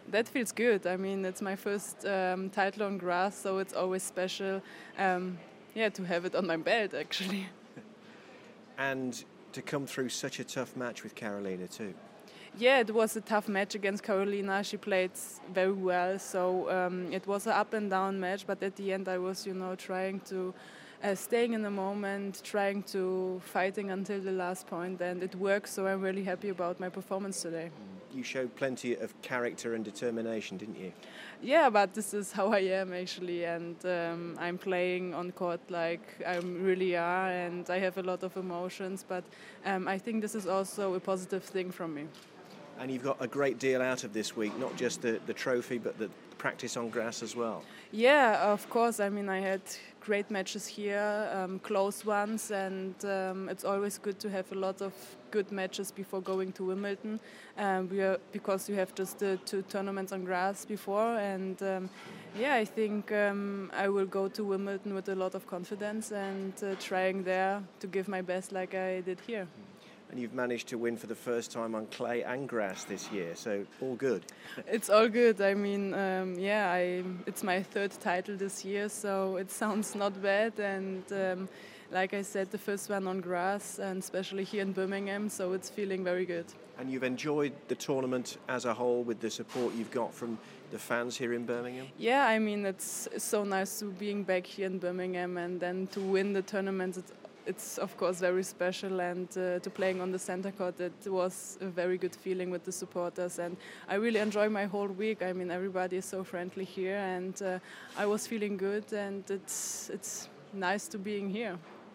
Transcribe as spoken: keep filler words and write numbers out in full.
That feels good. I mean, it's my first um, title on grass, so it's always special. Um, yeah, to have it on my belt, actually. And to come through such a tough match with Karolina too. Yeah, it was a tough match against Karolina. She played very well, so um, it was an up and down match. But at the end, I was, you know, trying to uh, staying in the moment, trying to fighting until the last point, and it worked. So I'm really happy about my performance today. You showed plenty of character and determination, didn't you? Yeah, but this is how I am actually, and um, I'm playing on court like I really are, and I have a lot of emotions. But um, I think this is also a positive thing from me. And you've got a great deal out of this week, not just the, the trophy, but the practice on grass as well. Yeah, of course. I mean, I had great matches here, um, close ones, and um, it's always good to have a lot of good matches before going to Wimbledon. Um, we are, because you have just the two tournaments on grass before, and um, yeah, I think um, I will go to Wimbledon with a lot of confidence and uh, trying there to give my best like I did here. And you've managed to win for the first time on clay and grass this year, so all good. It's all good. I mean, um, yeah, I, it's my third title this year, so it sounds not bad. And um, like I said, the first one on grass, and especially here in Birmingham, so it's feeling very good. And you've enjoyed the tournament as a whole with the support you've got from the fans here in Birmingham? Yeah, I mean, it's so nice to being back here in Birmingham and then to win the tournament. It's, It's of course very special, and uh, to playing on the center court, it was a very good feeling with the supporters, and I really enjoy my whole week. I mean, everybody is so friendly here, and uh, I was feeling good, and it's it's nice to being here.